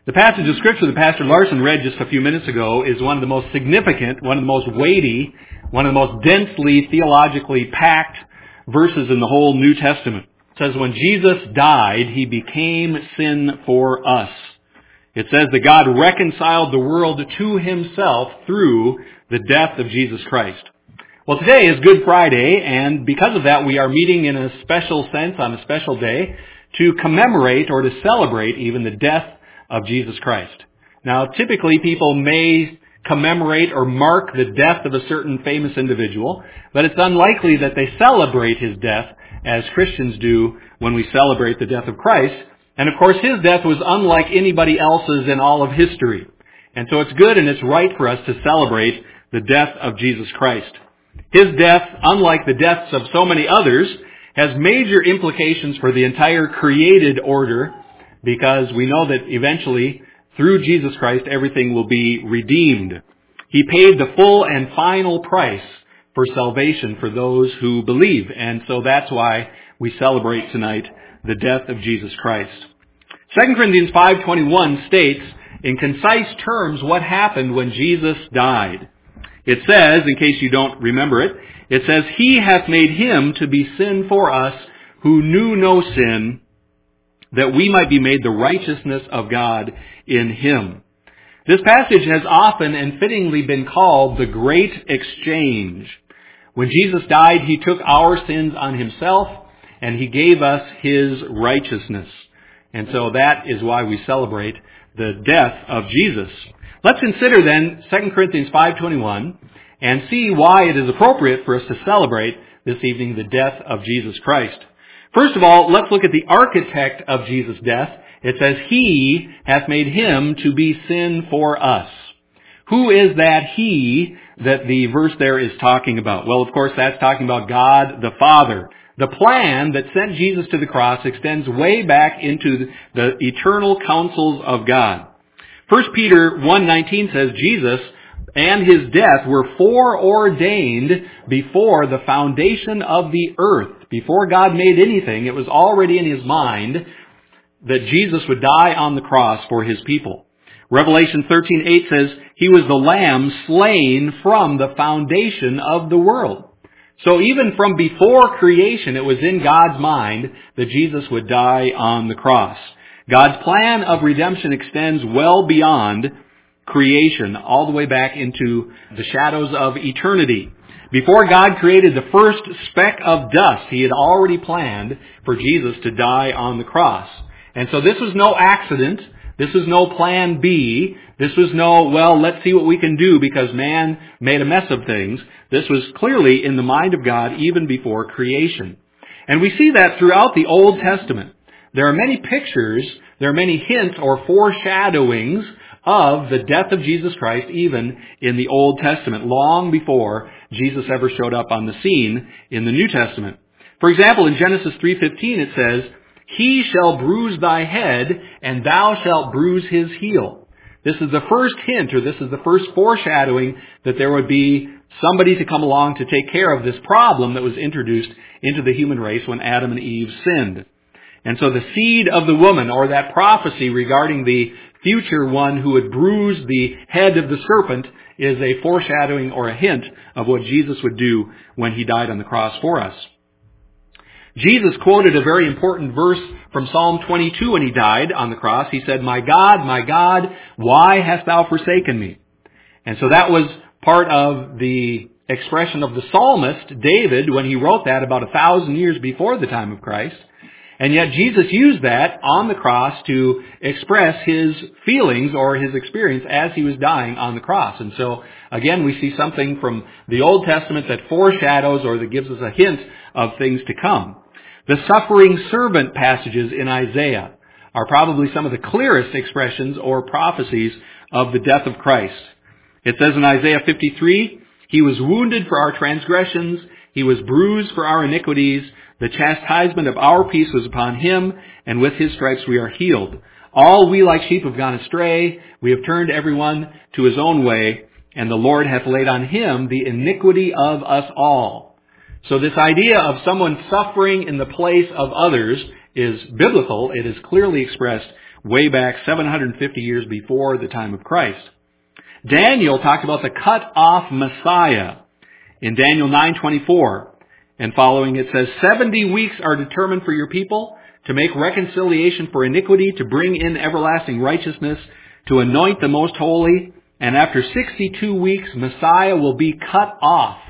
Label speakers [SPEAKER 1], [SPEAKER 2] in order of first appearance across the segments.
[SPEAKER 1] The passage of Scripture that Pastor Larson read just a few minutes ago is one of the most significant, one of the most weighty, one of the most densely theologically packed verses in the whole New Testament. It says, when Jesus died, He became sin for us. It says that God reconciled the world to Himself through the death of Jesus Christ. Well, today is Good Friday, and because of that, we are meeting in a special sense on a special day to commemorate or to celebrate even the death of Jesus Christ. Now, typically people may commemorate or mark the death of a certain famous individual, but it's unlikely that they celebrate His death as Christians do when we celebrate the death of Christ. And of course, His death was unlike anybody else's in all of history. And so it's good and it's right for us to celebrate the death of Jesus Christ. His death, unlike the deaths of so many others, has major implications for the entire created order, because we know that eventually, through Jesus Christ, everything will be redeemed. He paid the full and final price for salvation for those who believe, and so that's why we celebrate tonight the death of Jesus Christ. 2 Corinthians 5:21 states, in concise terms, what happened when Jesus died. It says, in case you don't remember it, it says, He hath made Him to be sin for us who knew no sin, that we might be made the righteousness of God in Him. This passage has often and fittingly been called the Great Exchange. When Jesus died, He took our sins on Himself, and He gave us His righteousness. And so that is why we celebrate the death of Jesus. Let's consider then 2 Corinthians 5:21 and see why it is appropriate for us to celebrate this evening the death of Jesus Christ. First of all, let's look at the architect of Jesus' death. It says, He hath made Him to be sin for us. Who is that He that the verse there is talking about? Well, of course, that's talking about God the Father. The plan that sent Jesus to the cross extends way back into the eternal counsels of God. 1 Peter 1:19 says, Jesus and His death were foreordained before the foundation of the earth. Before God made anything, it was already in His mind that Jesus would die on the cross for His people. Revelation 13:8 says, He was the Lamb slain from the foundation of the world. So even from before creation, it was in God's mind that Jesus would die on the cross. God's plan of redemption extends well beyond creation, all the way back into the shadows of eternity. Before God created the first speck of dust, He had already planned for Jesus to die on the cross. And so this was no accident. This was no plan B. This was no, well, let's see what we can do because man made a mess of things. This was clearly in the mind of God even before creation. And we see that throughout the Old Testament. There are many pictures, there are many hints or foreshadowings of the death of Jesus Christ even in the Old Testament, long before Jesus ever showed up on the scene in the New Testament. For example, in Genesis 3:15 it says, He shall bruise thy head, and thou shalt bruise his heel. This is the first hint, or this is the first foreshadowing that there would be somebody to come along to take care of this problem that was introduced into the human race when Adam and Eve sinned. And so the seed of the woman, or that prophecy regarding the future one who would bruise the head of the serpent, is a foreshadowing or a hint of what Jesus would do when He died on the cross for us. Jesus quoted a very important verse from Psalm 22 when He died on the cross. He said, my God, why hast thou forsaken me? And so that was part of the expression of the psalmist, David, when he wrote that about 1,000 years before the time of Christ. And yet Jesus used that on the cross to express His feelings or His experience as He was dying on the cross. And so, again, we see something from the Old Testament that foreshadows or that gives us a hint of things to come. The suffering servant passages in Isaiah are probably some of the clearest expressions or prophecies of the death of Christ. It says in Isaiah 53, He was wounded for our transgressions, He was bruised for our iniquities. The chastisement of our peace was upon Him, and with His stripes we are healed. All we like sheep have gone astray. We have turned everyone to his own way, and the Lord hath laid on Him the iniquity of us all. So this idea of someone suffering in the place of others is biblical. It is clearly expressed way back 750 years before the time of Christ. Daniel talked about the cut-off Messiah in Daniel 9:24 and following. It says, 70 weeks are determined for your people to make reconciliation for iniquity, to bring in everlasting righteousness, to anoint the most holy, and after 62 weeks, Messiah will be cut off.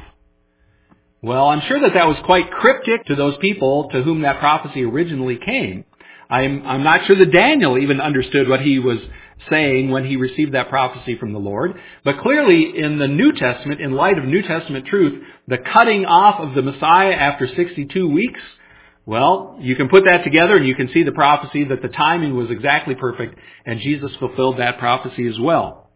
[SPEAKER 1] Well, I'm sure that was quite cryptic to those people to whom that prophecy originally came. I'm not sure that Daniel even understood what he was saying when he received that prophecy from the Lord. But clearly in the New Testament, in light of New Testament truth, the cutting off of the Messiah after 62 weeks, well, you can put that together and you can see the prophecy that the timing was exactly perfect, and Jesus fulfilled that prophecy as well.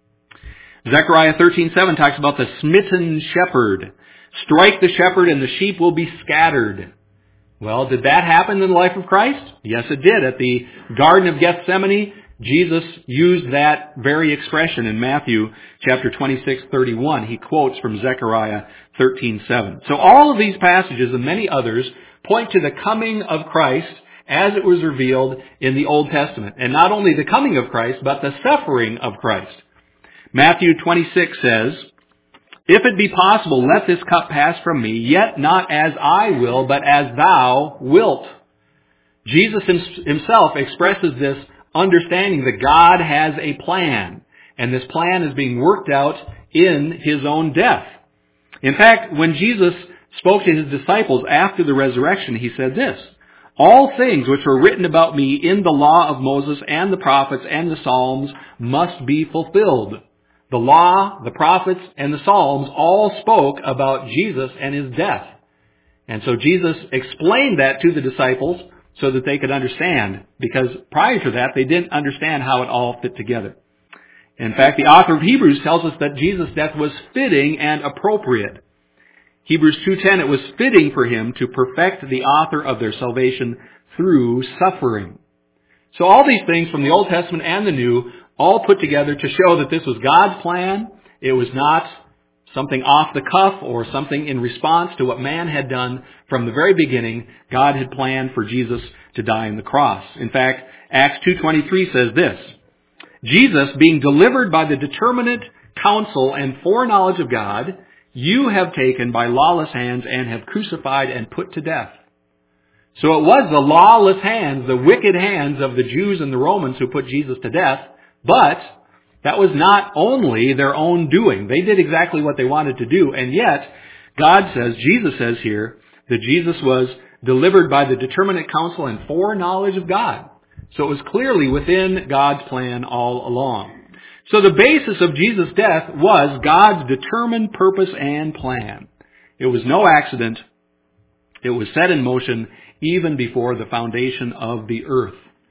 [SPEAKER 1] Zechariah 13:7 talks about the smitten shepherd. Strike the shepherd and the sheep will be scattered. Well, did that happen in the life of Christ? Yes, it did. At the Garden of Gethsemane, Jesus used that very expression in Matthew chapter 26:31. He quotes from Zechariah 13:7. So all of these passages and many others point to the coming of Christ as it was revealed in the Old Testament. And not only the coming of Christ, but the suffering of Christ. Matthew 26 says, if it be possible, let this cup pass from me, yet not as I will, but as thou wilt. Jesus himself expresses this understanding that God has a plan, and this plan is being worked out in his own death. In fact, when Jesus spoke to his disciples after the resurrection, he said this, all things which were written about me in the law of Moses and the prophets and the Psalms must be fulfilled. The law, the prophets, and the Psalms all spoke about Jesus and his death. And so Jesus explained that to the disciples so that they could understand, because prior to that, they didn't understand how it all fit together. In fact, the author of Hebrews tells us that Jesus' death was fitting and appropriate. Hebrews 2:10, it was fitting for him to perfect the author of their salvation through suffering. So all these things from the Old Testament and the New all put together to show that this was God's plan. It was not something off the cuff or something in response to what man had done from the very beginning. God had planned for Jesus to die on the cross. In fact, Acts 2:23 says this, Jesus, being delivered by the determinate counsel and foreknowledge of God, you have taken by lawless hands and have crucified and put to death. So it was the lawless hands, the wicked hands of the Jews and the Romans who put Jesus to death, but that was not only their own doing. They did exactly what they wanted to do, and yet God says, Jesus says here, that Jesus was delivered by the determinate counsel and foreknowledge of God. So it was clearly within God's plan all along. So the basis of Jesus' death was God's determined purpose and plan. It was no accident. It was set in motion even before the foundation of the earth.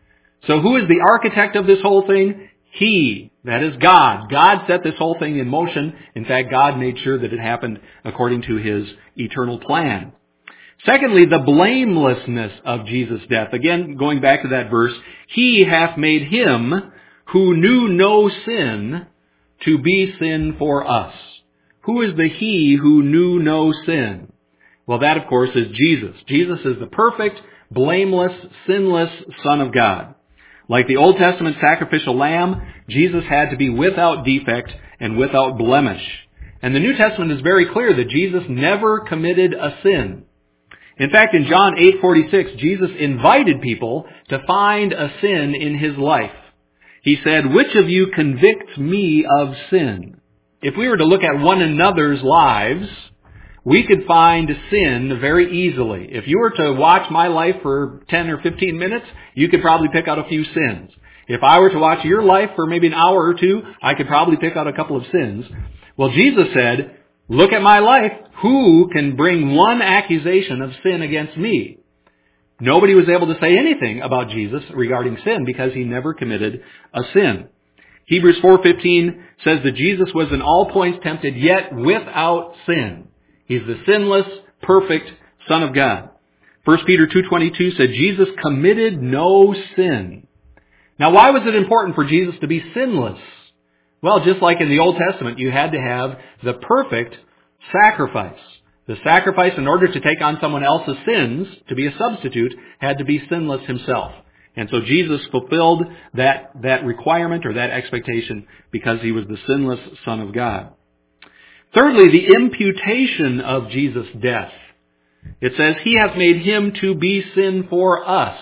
[SPEAKER 1] So who is the architect of this whole thing? He, that is God. God set this whole thing in motion. In fact, God made sure that it happened according to his eternal plan. Secondly, the blamelessness of Jesus' death. Again, going back to that verse, he hath made him who knew no sin to be sin for us. Who is the he who knew no sin? Well, that, of course, is Jesus. Jesus is the perfect, blameless, sinless Son of God. Like the Old Testament sacrificial lamb, Jesus had to be without defect and without blemish. And the New Testament is very clear that Jesus never committed a sin. In fact, in John 8:46, Jesus invited people to find a sin in his life. He said, which of you convicts me of sin? If we were to look at one another's lives, we could find sin very easily. If you were to watch my life for 10 or 15 minutes, you could probably pick out a few sins. If I were to watch your life for maybe an hour or two, I could probably pick out a couple of sins. Well, Jesus said, look at my life. Who can bring one accusation of sin against me? Nobody was able to say anything about Jesus regarding sin because he never committed a sin. Hebrews 4:15 says that Jesus was in all points tempted, yet without sin. He's the sinless, perfect Son of God. 1 Peter 2:22 said Jesus committed no sin. Now, why was it important for Jesus to be sinless? Well, just like in the Old Testament, you had to have the perfect sacrifice. The sacrifice, in order to take on someone else's sins, to be a substitute, had to be sinless himself. And so Jesus fulfilled that requirement or that expectation because he was the sinless Son of God. Thirdly, the imputation of Jesus' death. It says, he hath made him to be sin for us.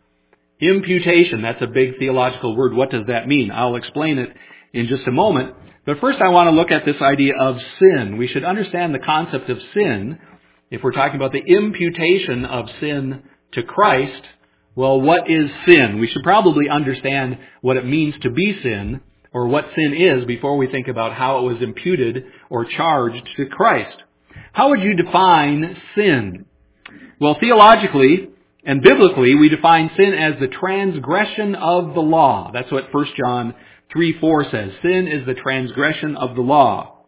[SPEAKER 1] Imputation, that's a big theological word. What does that mean? I'll explain it in just a moment. But first I want to look at this idea of sin. We should understand the concept of sin. If we're talking about the imputation of sin to Christ, well, what is sin? We should probably understand what it means to be sin, or what sin is, before we think about how it was imputed or charged to Christ. How would you define sin? Well, theologically and biblically, we define sin as the transgression of the law. That's what 1 John 3:4 says. Sin is the transgression of the law.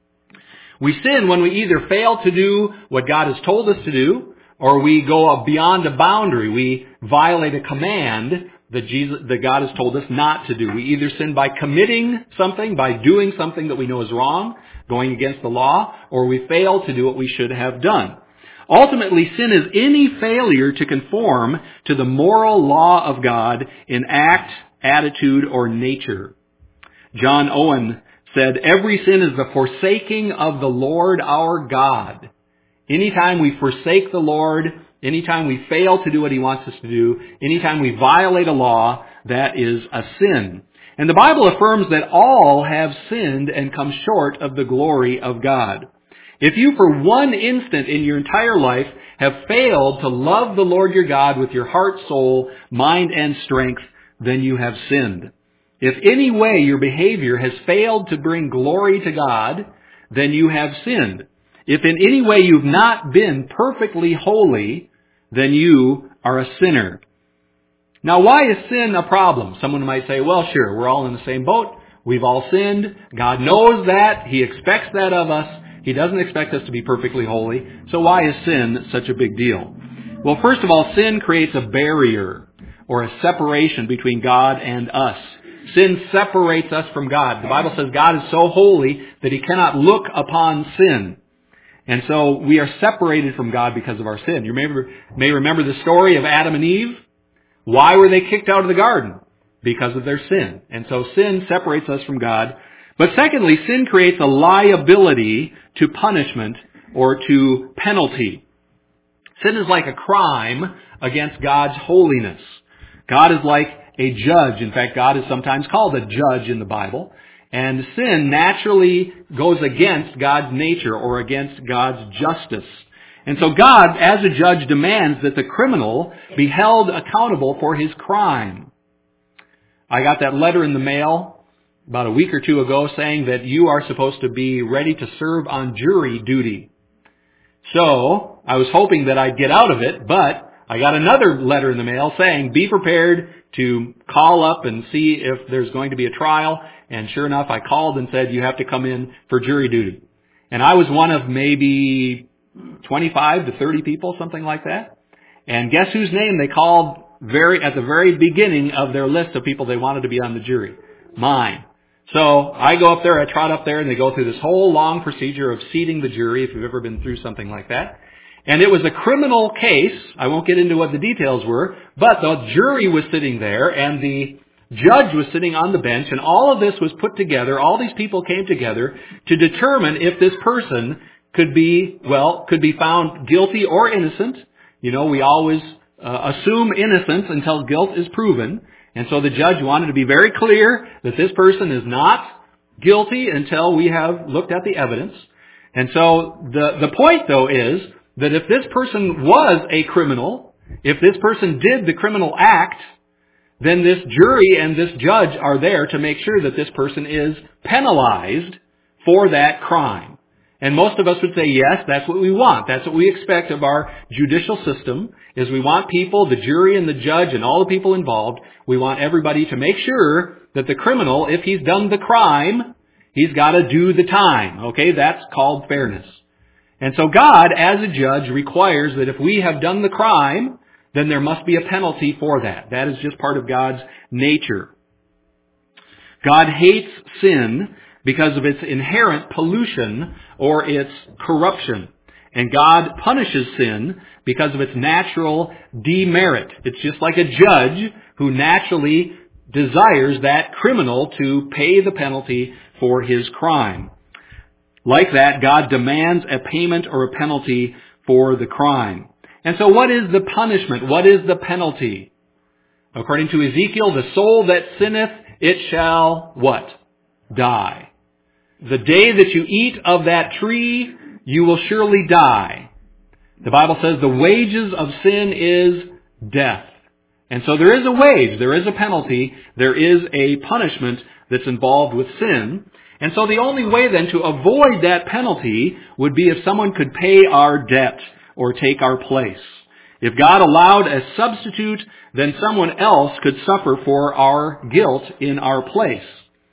[SPEAKER 1] We sin when we either fail to do what God has told us to do, or we go beyond a boundary. We violate a command that God has told us not to do. We either sin by committing something, by doing something that we know is wrong, going against the law, or we fail to do what we should have done. Ultimately, sin is any failure to conform to the moral law of God in act, attitude, or nature. John Owen said, every sin is the forsaking of the Lord our God. Anytime we forsake the Lord, anytime we fail to do what he wants us to do, anytime we violate a law, that is a sin. And the Bible affirms that all have sinned and come short of the glory of God. If you for one instant in your entire life have failed to love the Lord your God with your heart, soul, mind, and strength, then you have sinned. If any way your behavior has failed to bring glory to God, then you have sinned. If in any way you've not been perfectly holy, then you are a sinner. Now, why is sin a problem? Someone might say, well, sure, we're all in the same boat. We've all sinned. God knows that. He expects that of us. He doesn't expect us to be perfectly holy. So why is sin such a big deal? Well, first of all, sin creates a barrier or a separation between God and us. Sin separates us from God. The Bible says God is so holy that he cannot look upon sin. And so we are separated from God because of our sin. You may remember the story of Adam and Eve. Why were they kicked out of the garden? Because of their sin. And so sin separates us from God. But secondly, sin creates a liability to punishment or to penalty. Sin is like a crime against God's holiness. God is like a judge. In fact, God is sometimes called a judge in the Bible. And sin naturally goes against God's nature or against God's justice. And so God, as a judge, demands that the criminal be held accountable for his crime. I got that letter in the mail about a week or two ago saying that you are supposed to be ready to serve on jury duty. So I was hoping that I'd get out of it, but I got another letter in the mail saying, be prepared to call up and see if there's going to be a trial. And sure enough, I called and said, you have to come in for jury duty. And I was one of maybe 25 to 30 people, something like that. And guess whose name they called at the very beginning of their list of people they wanted to be on the jury? Mine. So I go up there, I trot up there, and they go through this whole long procedure of seating the jury, if you've ever been through something like that. And it was a criminal case. I won't get into what the details were, but the jury was sitting there, and the judge was sitting on the bench, and all of this was put together. All these people came together to determine if this person could be found guilty or innocent. You know, we always assume innocence until guilt is proven. And so the judge wanted to be very clear that this person is not guilty until we have looked at the evidence. And so the point, though, is that if this person was a criminal, if this person did the criminal act, then this jury and this judge are there to make sure that this person is penalized for that crime. And most of us would say, yes, that's what we want. That's what we expect of our judicial system, is we want people, the jury and the judge and all the people involved, we want everybody to make sure that the criminal, if he's done the crime, he's got to do the time. Okay, that's called fairness. And so God, as a judge, requires that if we have done the crime, then there must be a penalty for that. That is just part of God's nature. God hates sin because of its inherent pollution or its corruption. And God punishes sin because of its natural demerit. It's just like a judge who naturally desires that criminal to pay the penalty for his crime. Like that, God demands a payment or a penalty for the crime. And so what is the punishment? What is the penalty? According to Ezekiel, the soul that sinneth, it shall what? Die. The day that you eat of that tree, you will surely die. The Bible says the wages of sin is death. And so there is a wage, there is a penalty, there is a punishment that's involved with sin. And so the only way then to avoid that penalty would be if someone could pay our debt or take our place. If God allowed a substitute, then someone else could suffer for our guilt in our place.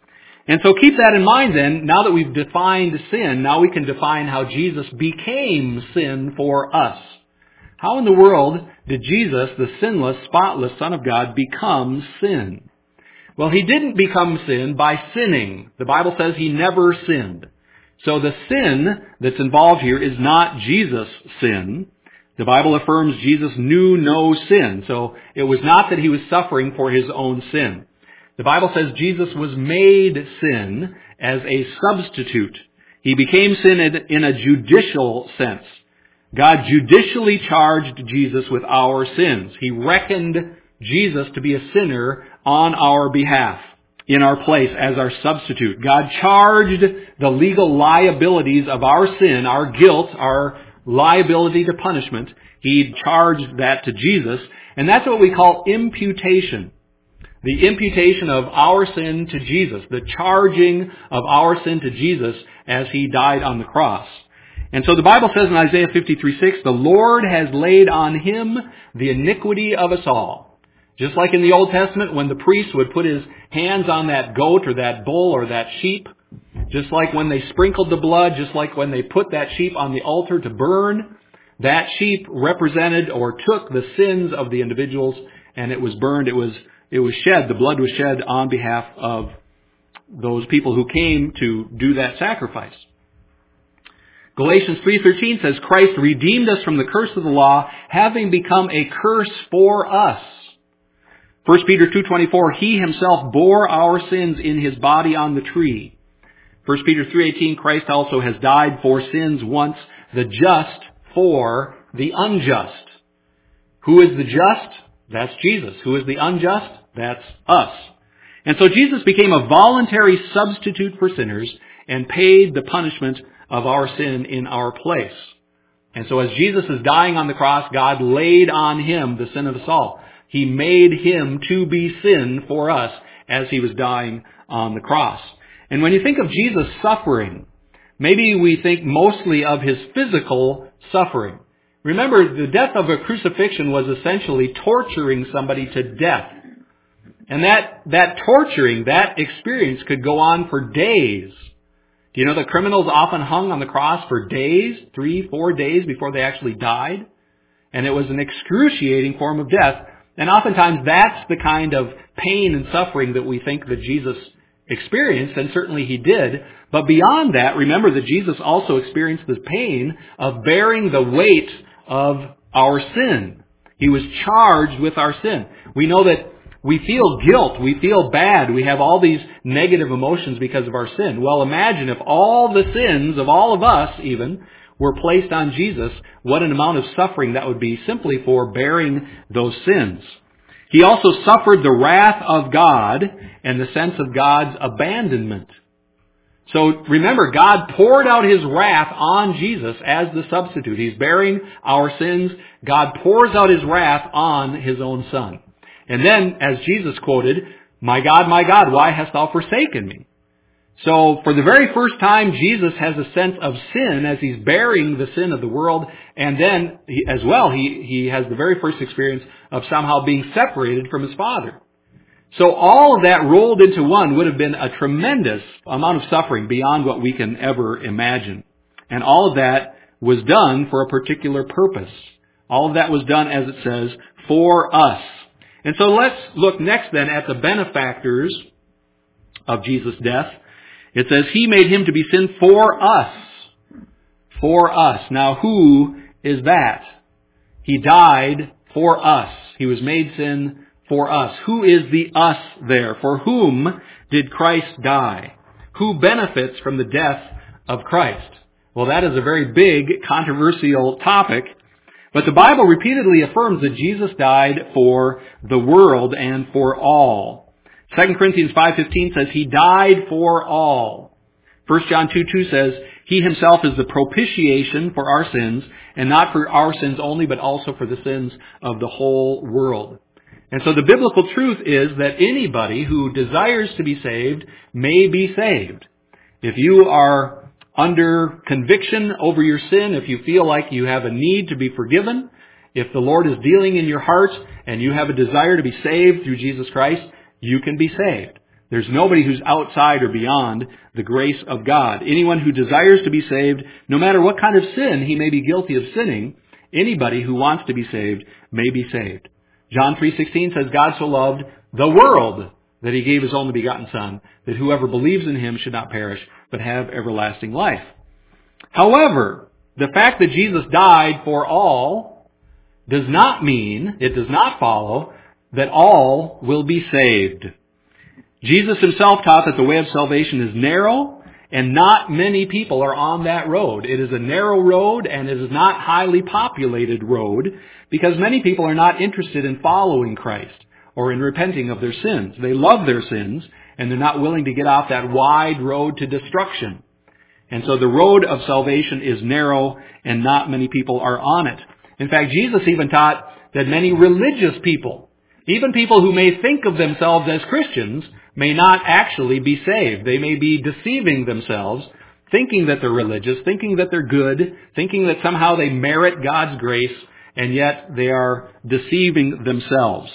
[SPEAKER 1] And so keep that in mind then, now that we've defined sin, now we can define how Jesus became sin for us. How in the world did Jesus, the sinless, spotless Son of God, become sin? Well, he didn't become sin by sinning. The Bible says he never sinned. So the sin that's involved here is not Jesus' sin. The Bible affirms Jesus knew no sin. So it was not that he was suffering for his own sin. The Bible says Jesus was made sin as a substitute. He became sin in a judicial sense. God judicially charged Jesus with our sins. He reckoned Jesus to be a sinner on our behalf, in our place as our substitute. God charged the legal liabilities of our sin, our guilt, our liability to punishment. He charged that to Jesus, and that's what we call imputation. The imputation of our sin to Jesus, the charging of our sin to Jesus as he died on the cross. And so the Bible says in Isaiah 53:6, the Lord has laid on him the iniquity of us all. Just like in the Old Testament when the priest would put his hands on that goat or that bull or that sheep, just like when they sprinkled the blood, just like when they put that sheep on the altar to burn, that sheep represented or took the sins of the individuals, and it was burned, it was shed, the blood was shed on behalf of those people who came to do that sacrifice. Galatians 3:13 says, Christ redeemed us from the curse of the law, having become a curse for us. 1 Peter 2:24, he himself bore our sins in his body on the tree. 1 Peter 3:18, Christ also has died for sins once, the just for the unjust. Who is the just? That's Jesus. Who is the unjust? That's us. And so Jesus became a voluntary substitute for sinners and paid the punishment of our sin in our place. And so as Jesus is dying on the cross, God laid on him the sin of us all. He made him to be sin for us as he was dying on the cross. And when you think of Jesus suffering, maybe we think mostly of his physical suffering. Remember, the death of a crucifixion was essentially torturing somebody to death. And that torturing, that experience could go on for days. Do you know that criminals often hung on the cross for days, 3-4 days before they actually died? And it was an excruciating form of death. And oftentimes that's the kind of pain and suffering that we think that Jesus experienced, and certainly he did. But beyond that, remember that Jesus also experienced the pain of bearing the weight of our sin. He was charged with our sin. We know that we feel guilt, we feel bad, we have all these negative emotions because of our sin. Well, imagine if all the sins of all of us even were placed on Jesus, what an amount of suffering that would be simply for bearing those sins. He also suffered the wrath of God and the sense of God's abandonment. So remember, God poured out his wrath on Jesus as the substitute. He's bearing our sins. God pours out his wrath on his own Son. And then, as Jesus quoted, my God, why hast thou forsaken me? So for the very first time, Jesus has a sense of sin as he's bearing the sin of the world. And then, as well, he has the very first experience of somehow being separated from his Father. So all of that rolled into one would have been a tremendous amount of suffering beyond what we can ever imagine. And all of that was done for a particular purpose. All of that was done, as it says, for us. And so let's look next then at the benefactors of Jesus' death. It says, he made him to be sin for us. For us. Now who is that? He died for us. He was made sin for us. Who is the us there? For whom did Christ die? Who benefits from the death of Christ? Well, that is a very big, controversial topic, but the Bible repeatedly affirms that Jesus died for the world and for all. 2 Corinthians 5:15 says, He died for all. 1 John 2:2 says, He Himself is the propitiation for our sins, and not for our sins only, but also for the sins of the whole world. And so the biblical truth is that anybody who desires to be saved may be saved. If you are under conviction over your sin, if you feel like you have a need to be forgiven, if the Lord is dealing in your heart and you have a desire to be saved through Jesus Christ, you can be saved. There's nobody who's outside or beyond the grace of God. Anyone who desires to be saved, no matter what kind of sin he may be guilty of sinning, anybody who wants to be saved may be saved. John 3:16 says, God so loved the world that He gave His only begotten Son, that whoever believes in Him should not perish, but have everlasting life. However, the fact that Jesus died for all does not mean, it does not follow, that all will be saved. Jesus Himself taught that the way of salvation is narrow, and not many people are on that road. It is a narrow road, and it is not a highly populated road, because many people are not interested in following Christ or in repenting of their sins. They love their sins, and they're not willing to get off that wide road to destruction. And so the road of salvation is narrow, and not many people are on it. In fact, Jesus even taught that many religious people, even people who may think of themselves as Christians, may not actually be saved. They may be deceiving themselves, thinking that they're religious, thinking that they're good, thinking that somehow they merit God's grace, and yet they are deceiving themselves.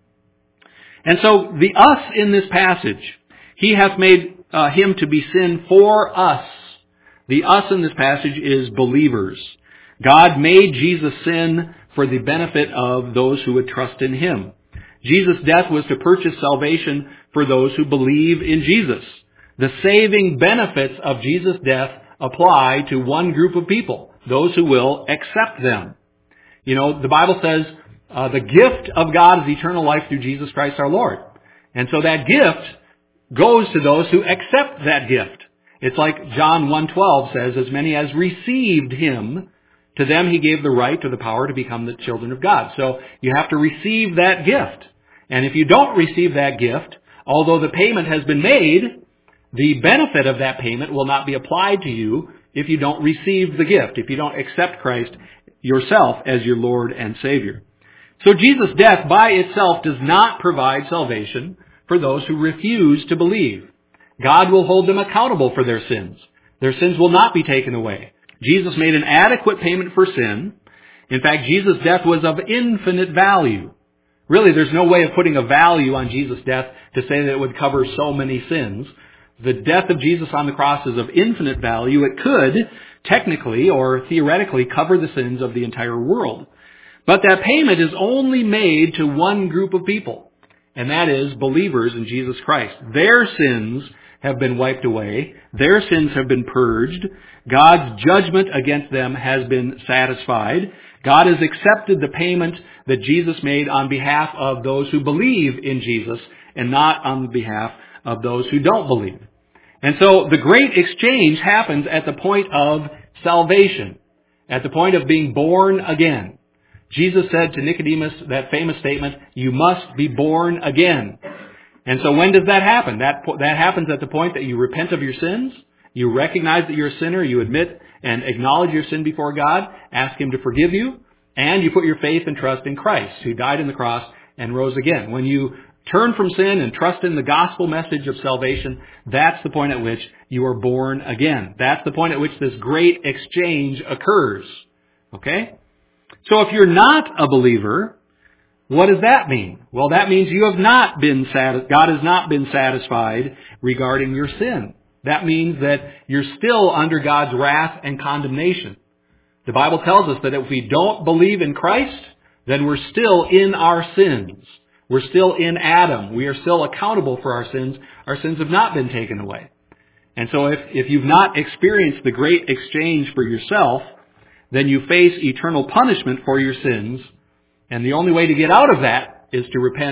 [SPEAKER 1] And so the us in this passage, He hath made Him to be sin for us. The us in this passage is believers. God made Jesus sin for the benefit of those who would trust in Him. Jesus' death was to purchase salvation for those who believe in Jesus. The saving benefits of Jesus' death apply to one group of people, those who will accept them. You know, the Bible says the gift of God is eternal life through Jesus Christ our Lord. And so that gift goes to those who accept that gift. It's like John 1:12 says, as many as received Him, to them He gave the right or the power to become the children of God. So you have to receive that gift. And if you don't receive that gift, although the payment has been made, the benefit of that payment will not be applied to you if you don't receive the gift, if you don't accept Christ yourself as your Lord and Savior. So Jesus' death by itself does not provide salvation for those who refuse to believe. God will hold them accountable for their sins. Their sins will not be taken away. Jesus made an adequate payment for sin. In fact, Jesus' death was of infinite value. Really, there's no way of putting a value on Jesus' death to say that it would cover so many sins. The death of Jesus on the cross is of infinite value. It could, technically or theoretically, cover the sins of the entire world. But that payment is only made to one group of people, and that is believers in Jesus Christ. Their sins have been wiped away. Their sins have been purged. God's judgment against them has been satisfied. God has accepted the payment that Jesus made on behalf of those who believe in Jesus and not on behalf of those who don't believe. And so the great exchange happens at the point of salvation, at the point of being born again. Jesus said to Nicodemus that famous statement, "You must be born again." And so when does that happen? That happens at the point that you repent of your sins, you recognize that you're a sinner, you admit and acknowledge your sin before God, ask Him to forgive you, and you put your faith and trust in Christ, who died on the cross and rose again. When you turn from sin and trust in the gospel message of salvation, that's the point at which you are born again. That's the point at which this great exchange occurs. Okay? So if you're not a believer, what does that mean? Well, that means you have not been God has not been satisfied regarding your sin. That means that you're still under God's wrath and condemnation. The Bible tells us that if we don't believe in Christ, then we're still in our sins. We're still in Adam. We are still accountable for our sins. Our sins have not been taken away. And so if you've not experienced the great exchange for yourself, then you face eternal punishment for your sins. And the only way to get out of that is to repent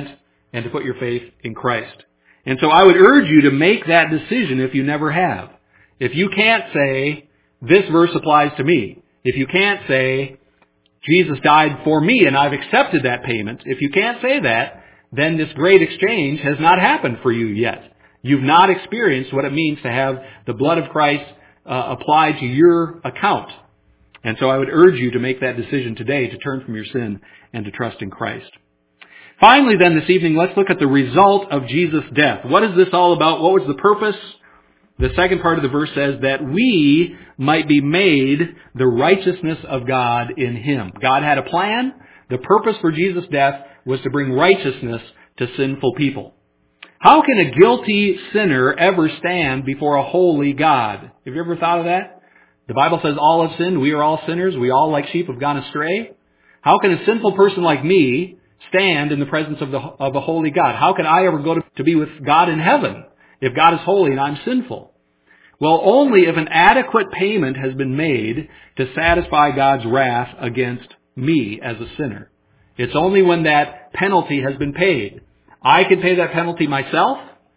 [SPEAKER 1] and to put your faith in Christ. And so I would urge you to make that decision if you never have. If you can't say, this verse applies to me. If you can't say, Jesus died for me and I've accepted that payment. If you can't say that, then this great exchange has not happened for you yet. You've not experienced what it means to have the blood of Christ applied to your account. And so I would urge you to make that decision today to turn from your sin and to trust in Christ. Finally then this evening, let's look at the result of Jesus' death. What is this all about? What was the purpose? The second part of the verse says that we might be made the righteousness of God in Him. God had a plan. The purpose for Jesus' death was to bring righteousness to sinful people. How can a guilty sinner ever stand before a holy God? Have you ever thought of that? The Bible says all have sinned. We are all sinners. We all like sheep have gone astray. How can a sinful person like me stand in the presence of a holy God? How can I ever go to be with God in heaven if God is holy and I'm sinful? Well, only if an adequate payment has been made to satisfy God's wrath against me as a sinner. It's only when that penalty has been paid. I could pay that penalty myself,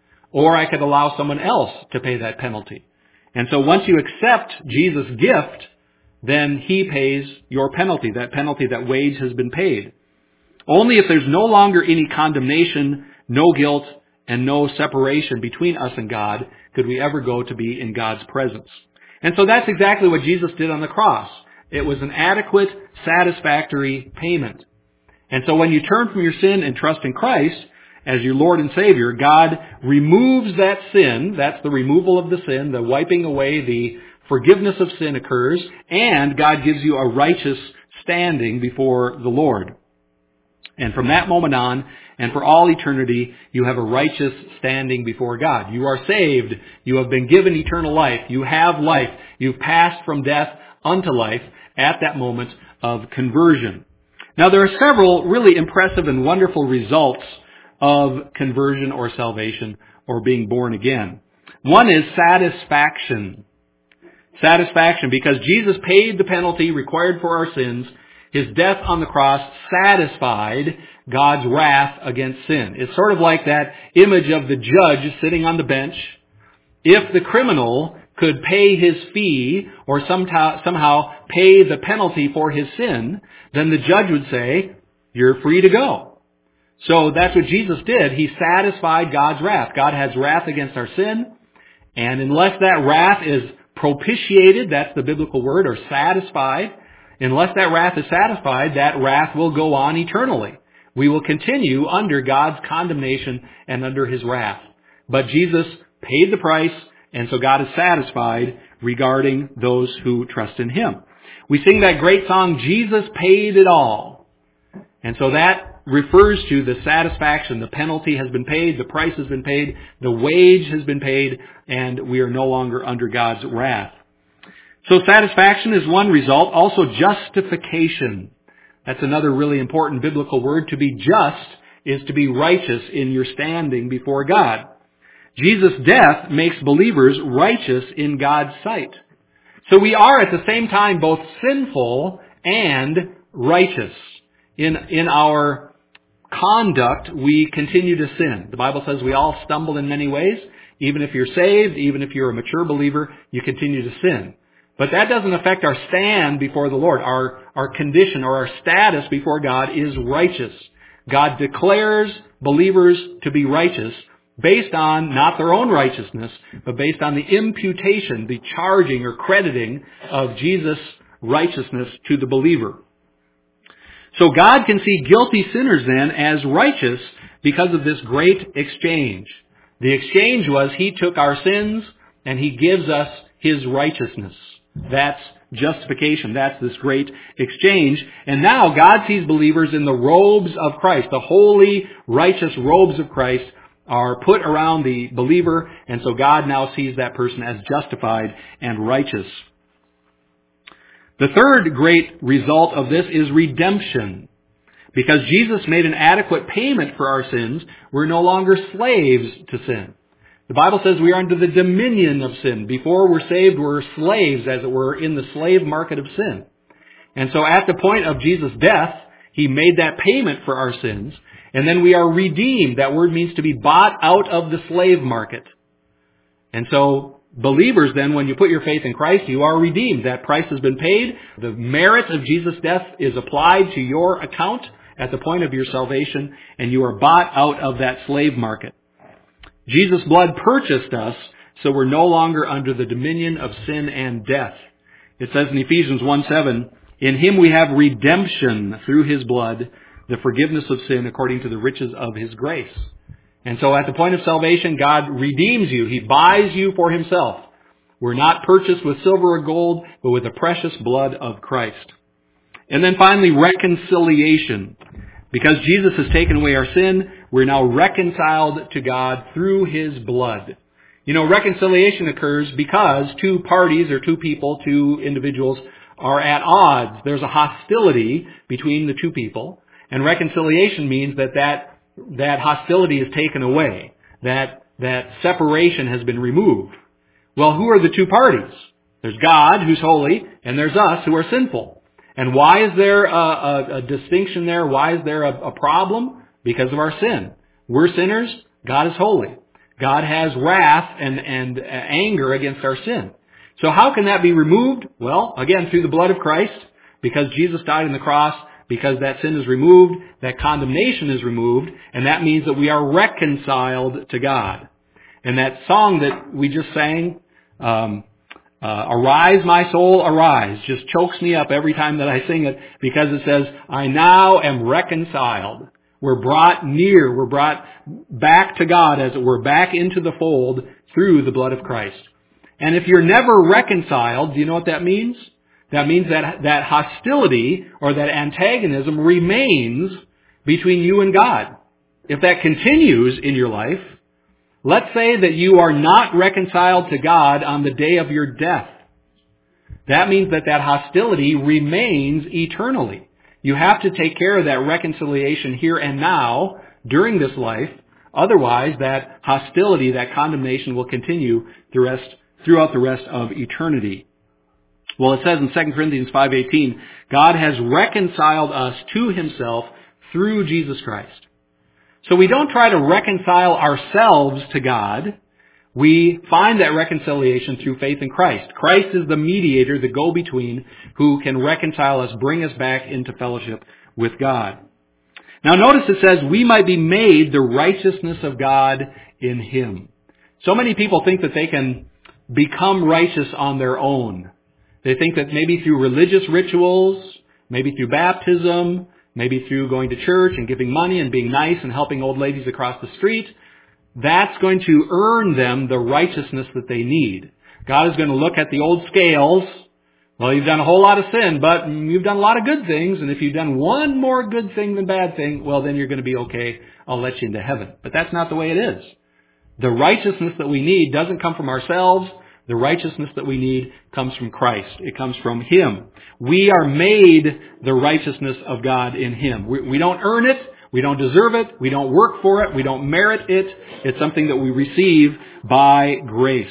[SPEAKER 1] or I could allow someone else to pay that penalty. And so once you accept Jesus' gift, then He pays your penalty, that wage has been paid. Only if there's no longer any condemnation, no guilt, and no separation between us and God could we ever go to be in God's presence. And so that's exactly what Jesus did on the cross. It was an adequate, satisfactory payment. And so when you turn from your sin and trust in Christ as your Lord and Savior, God removes that sin. That's the removal of the sin, the wiping away, the forgiveness of sin occurs, and God gives you a righteous standing before the Lord. And from that moment on, and for all eternity, you have a righteous standing before God. You are saved. You have been given eternal life. You have life. You've passed from death unto life at that moment of conversion. Now, there are several really impressive and wonderful results of conversion or salvation or being born again. One is satisfaction. Satisfaction, because Jesus paid the penalty required for our sins. His death on the cross satisfied God's wrath against sin. It's sort of like that image of the judge sitting on the bench. If the criminal could pay his fee or somehow pay the penalty for his sin, then the judge would say, you're free to go. So that's what Jesus did. He satisfied God's wrath. God has wrath against our sin, and unless that wrath is propitiated, that's the biblical word, or satisfied, unless that wrath is satisfied, that wrath will go on eternally. We will continue under God's condemnation and under His wrath. But Jesus paid the price, and so God is satisfied regarding those who trust in Him. We sing that great song, Jesus Paid It All. And so that refers to the satisfaction. The penalty has been paid, the price has been paid, the wage has been paid, and we are no longer under God's wrath. So satisfaction is one result. Also justification. That's another really important biblical word. To be just is to be righteous in your standing before God. Jesus' death makes believers righteous in God's sight. So we are at the same time both sinful and righteous. In our conduct, we continue to sin. The Bible says we all stumble in many ways. Even if you're saved, even if you're a mature believer, you continue to sin. But that doesn't affect our stand before the Lord. Our condition or our status before God is righteous. God declares believers to be righteous based on not their own righteousness, but based on the imputation, the charging or crediting of Jesus' righteousness to the believer. So God can see guilty sinners then as righteous because of this great exchange. The exchange was He took our sins and He gives us His righteousness. That's justification. That's this great exchange. And now God sees believers in the robes of Christ. The holy, righteous robes of Christ are put around the believer, and so God now sees that person as justified and righteous. The third great result of this is redemption. Because Jesus made an adequate payment for our sins, we're no longer slaves to sin. The Bible says we are under the dominion of sin. Before we're saved, we're slaves, as it were, in the slave market of sin. And so at the point of Jesus' death, He made that payment for our sins. And then we are redeemed. That word means to be bought out of the slave market. And so believers then, when you put your faith in Christ, you are redeemed. That price has been paid. The merit of Jesus' death is applied to your account at the point of your salvation, and you are bought out of that slave market. Jesus' blood purchased us, so we're no longer under the dominion of sin and death. It says in Ephesians 1:7, in Him we have redemption through His blood, the forgiveness of sin according to the riches of His grace. And so at the point of salvation, God redeems you. He buys you for Himself. We're not purchased with silver or gold, but with the precious blood of Christ. And then finally, reconciliation. Because Jesus has taken away our sin, we're now reconciled to God through His blood. You know, reconciliation occurs because two parties or two people, two individuals are at odds. There's a hostility between the two people. And reconciliation means that hostility is taken away. That separation has been removed. Well, who are the two parties? There's God, who's holy, and there's us, who are sinful. And why is there a distinction there? Why is there a problem? Because of our sin. We're sinners. God is holy. God has wrath and anger against our sin. So how can that be removed? Well, again, through the blood of Christ, because Jesus died on the cross, because that sin is removed, that condemnation is removed, and that means that we are reconciled to God. And that song that we just sang, Arise, my soul, arise, just chokes me up every time that I sing it, because it says, I now am reconciled. We're brought near, we're brought back to God, as it were, back into the fold through the blood of Christ. And if you're never reconciled, do you know what that means? That means that hostility or that antagonism remains between you and God. If that continues in your life, let's say that you are not reconciled to God on the day of your death. That means that hostility remains eternally. You have to take care of that reconciliation here and now during this life. Otherwise, that hostility, that condemnation will continue throughout the rest of eternity. Well, it says in 2 Corinthians 5:18, God has reconciled us to Himself through Jesus Christ. So we don't try to reconcile ourselves to God. We find that reconciliation through faith in Christ. Christ is the mediator, the go-between, who can reconcile us, bring us back into fellowship with God. Now notice it says, we might be made the righteousness of God in Him. So many people think that they can become righteous on their own. They think that maybe through religious rituals, maybe through baptism, maybe through going to church and giving money and being nice and helping old ladies across the street, that's going to earn them the righteousness that they need. God is going to look at the old scales. Well, you've done a whole lot of sin, but you've done a lot of good things, and if you've done one more good thing than bad thing, well, then you're going to be okay. I'll let you into heaven. But that's not the way it is. The righteousness that we need doesn't come from ourselves. The righteousness that we need comes from Christ. It comes from Him. We are made the righteousness of God in Him. We don't earn it. We don't deserve it. We don't work for it. We don't merit it. It's something that we receive by grace.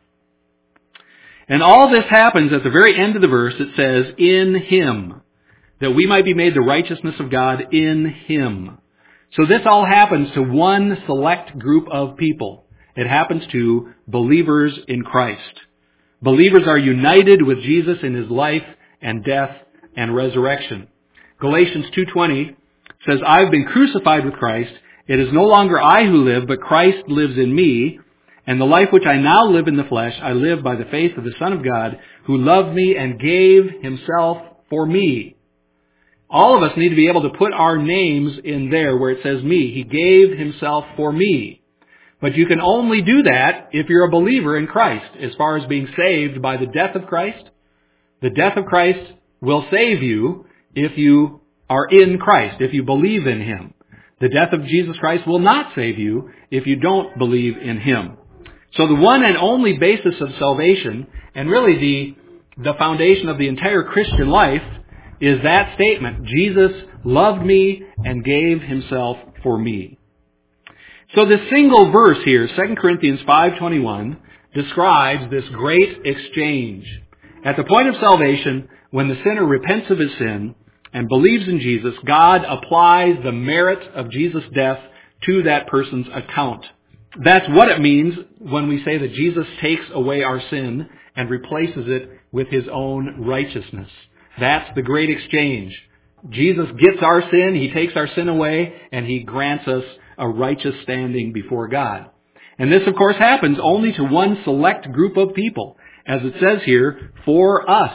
[SPEAKER 1] And all this happens at the very end of the verse. It says, in Him, that we might be made the righteousness of God in Him. So this all happens to one select group of people. It happens to believers in Christ. Believers are united with Jesus in His life and death and resurrection. Galatians 2:20 says, I've been crucified with Christ. It is no longer I who live, but Christ lives in me. And the life which I now live in the flesh, I live by the faith of the Son of God, who loved me and gave Himself for me. All of us need to be able to put our names in there where it says me. He gave Himself for me. But you can only do that if you're a believer in Christ, as far as being saved by the death of Christ. The death of Christ will save you if you are in Christ, if you believe in Him. The death of Jesus Christ will not save you if you don't believe in Him. So the one and only basis of salvation, and really the foundation of the entire Christian life, is that statement, Jesus loved me and gave Himself for me. So this single verse here, 2 Corinthians 5:21, describes this great exchange. At the point of salvation, when the sinner repents of his sin, and believes in Jesus, God applies the merit of Jesus' death to that person's account. That's what it means when we say that Jesus takes away our sin and replaces it with His own righteousness. That's the great exchange. Jesus gets our sin, He takes our sin away, and He grants us a righteous standing before God. And this, of course, happens only to one select group of people. As it says here, for us,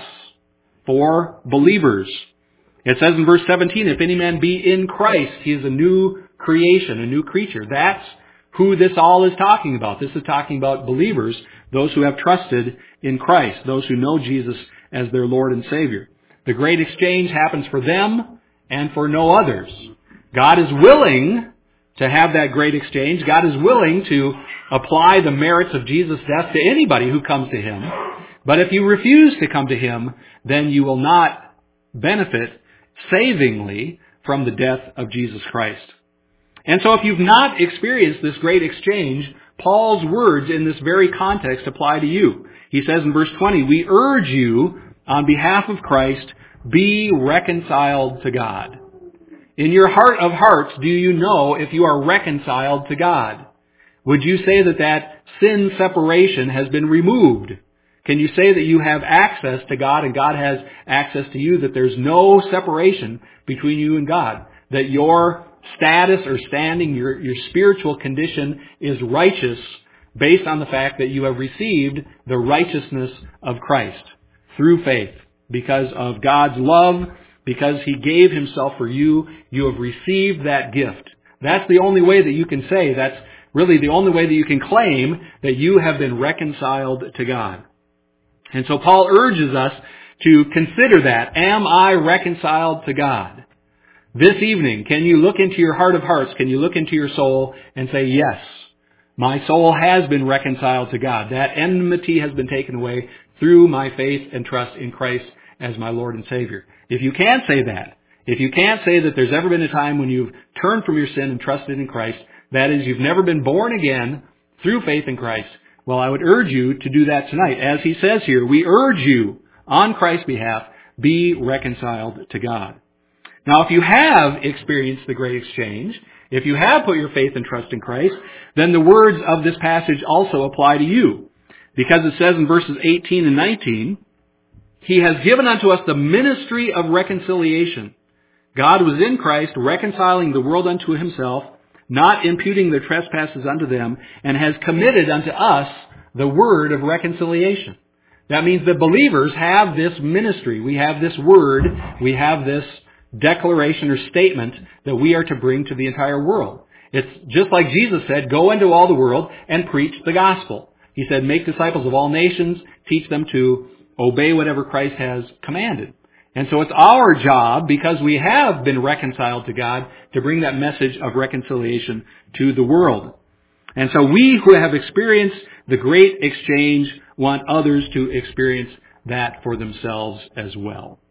[SPEAKER 1] for believers. It says in verse 17, if any man be in Christ, he is a new creation, a new creature. That's who this all is talking about. This is talking about believers, those who have trusted in Christ, those who know Jesus as their Lord and Savior. The great exchange happens for them and for no others. God is willing to have that great exchange. God is willing to apply the merits of Jesus' death to anybody who comes to Him. But if you refuse to come to Him, then you will not benefit savingly from the death of Jesus Christ. And so if you've not experienced this great exchange, Paul's words in this very context apply to you. He says in verse 20, we urge you on behalf of Christ, be reconciled to God. In your heart of hearts, do you know if you are reconciled to God? Would you say that sin separation has been removed? Can you say that you have access to God and God has access to you, that there's no separation between you and God? That your status or standing, your spiritual condition is righteous based on the fact that you have received the righteousness of Christ through faith. Because of God's love, because He gave Himself for you, you have received that gift. That's the only way that you can say, that's really the only way that you can claim that you have been reconciled to God. And so Paul urges us to consider that. Am I reconciled to God? This evening, can you look into your heart of hearts? Can you look into your soul and say, yes, my soul has been reconciled to God. That enmity has been taken away through my faith and trust in Christ as my Lord and Savior. If you can't say that, if you can't say that there's ever been a time when you've turned from your sin and trusted in Christ, that is, you've never been born again through faith in Christ, well, I would urge you to do that tonight. As he says here, we urge you on Christ's behalf, be reconciled to God. Now, if you have experienced the great exchange, if you have put your faith and trust in Christ, then the words of this passage also apply to you. Because it says in verses 18 and 19, He has given unto us the ministry of reconciliation. God was in Christ, reconciling the world unto Himself, not imputing their trespasses unto them, and has committed unto us the word of reconciliation. That means that believers have this ministry. We have this word. We have this declaration or statement that we are to bring to the entire world. It's just like Jesus said, go into all the world and preach the gospel. He said, make disciples of all nations, teach them to obey whatever Christ has commanded. And so it's our job, because we have been reconciled to God, to bring that message of reconciliation to the world. And so we who have experienced the great exchange want others to experience that for themselves as well.